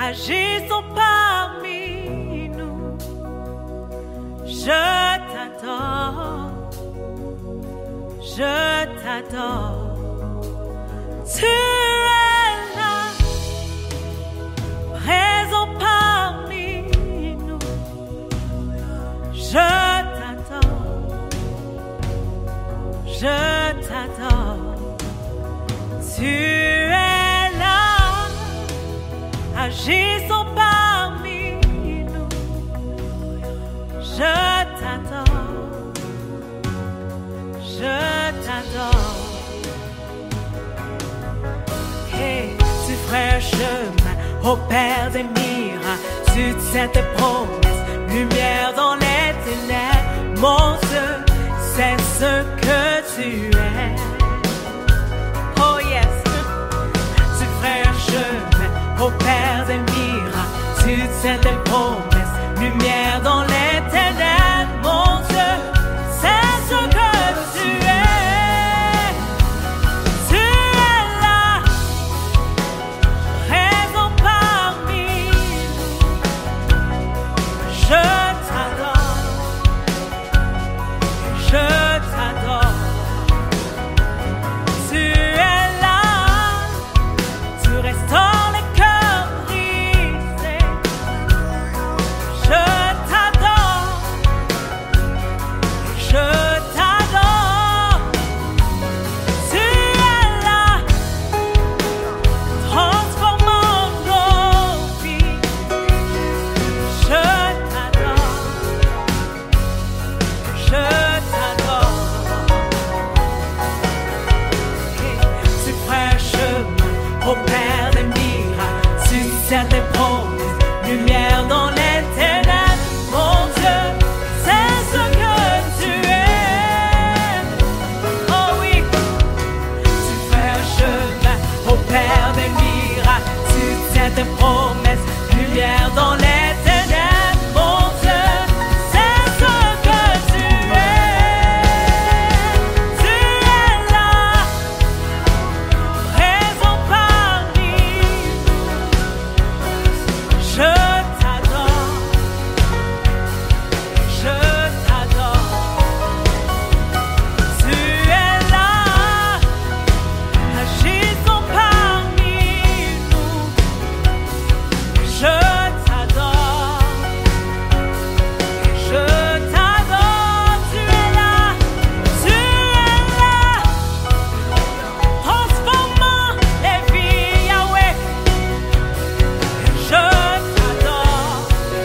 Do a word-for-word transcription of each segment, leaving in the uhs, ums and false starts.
agissons parmi nous. Je t'adore, je t'adore. Tu es là, présent parmi nous. Je t'adore, je t'adore. Tu es là, agissons parmi nous. Je t'adore, je t'adore. Hey, tu ferais un chemin au Père des miracles. Tu tiens tes promesses, lumière dans les ténèbres. Mon Dieu, c'est ce que tu es. Oh yes, tu ferais un chemin au Père des miracles. Tu tiens tes promesses, lumière dans les ténèbres. Mon Dieu, c'est ce que tu es. Tu es là, présent parmi nous. Je t'adore, je t'adore. Tu es là, tu restaures les cœurs brisés. Je t'adore, je t'adore. Tu es là, transformant nos vies. Je t'adore, je t'adore. Tu ferais un chemin au Père des miracles. Tu tiens tes promesses, lumière dans les ténèbres. Mon Dieu, c'est ce que tu es. Oh oui, tu fais un chemin au Père des miracles. Tu tiens tes promesses, lumière dans les ténèbres. Mon Dieu, c'est ce que tu es. Tu es là, présent parmi nous. Je t'adore, je t'adore. Tu es là, agissons parmi nous. Je t'adore, je t'adore. Tu es là, tu es là, transformant les vies, Yahweh. Je t'adore,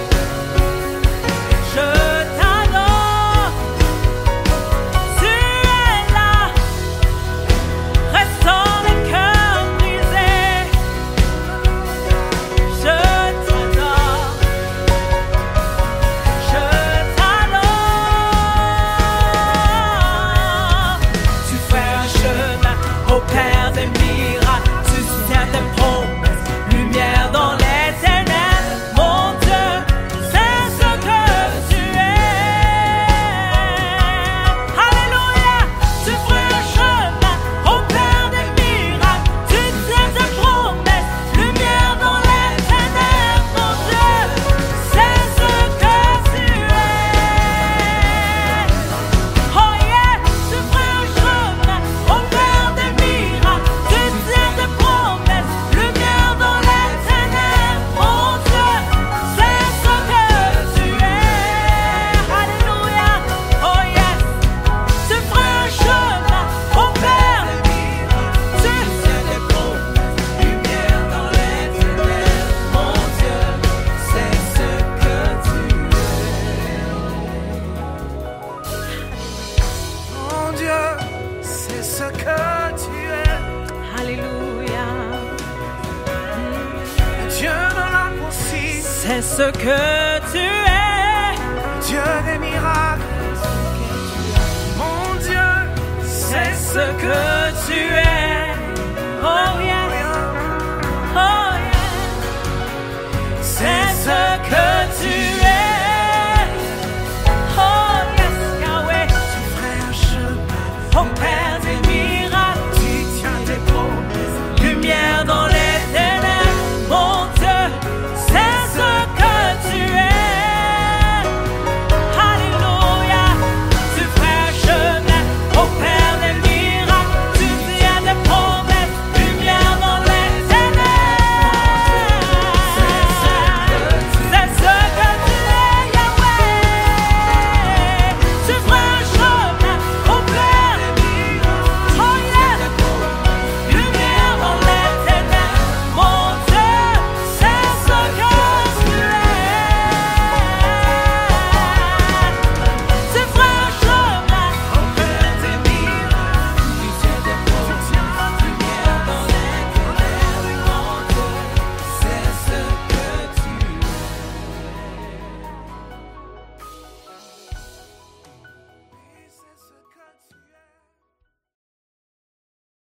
je t'adore. Tu es là, restaure les cœurs brisés. Je t'adore, je t'adore. Tu fais un chemin au Père des miracles. Tu tiens tes promesses, lumière dans les ténèbres. Mon Dieu, c'est ce que tu es. Alléluia, tu fais un chemin au Père des miracles. Tu tiens tes promesses, lumière dans les ténèbres. Mon Dieu, c'est ce que tu es. Oh yeah, tu fais un chemin au Père des miracles. Tu tiens tes promesses, lumière dans les ténèbres. Mon Dieu, c'est ce que tu es. Alléluia, oh yes, tu fais un chemin au Père des miracles. Tu tiens tes promesses, lumière dans les ténèbres. Mon Dieu, c'est ce que tu es. Mon Dieu, c'est ce que tu es. Alléluia, Le Dieu de l'impossible, c'est ce que tu es. Dieu des miracles. Mon Dieu, C'est ce que tu es.